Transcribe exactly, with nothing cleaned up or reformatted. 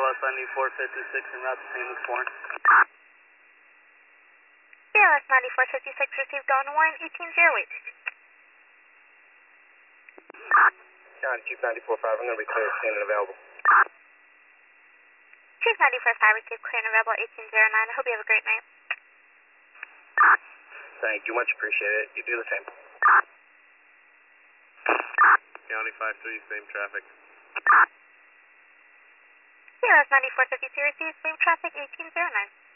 S ninety-four fifty-six en route to Saint Luke's Warren. C L S ninety-four fifty-six received Dawn Warren, eighteen zero eight. County Chief ninety-four five, I'm going to be clear, clean and available. Chief ninety-four five received clear and available, eighteen zero nine. I hope you have a great night. Thank you, much appreciated. You do the same. County five three, same traffic. C L S ninety-four fifty-two received same traffic, eighteen zero nine.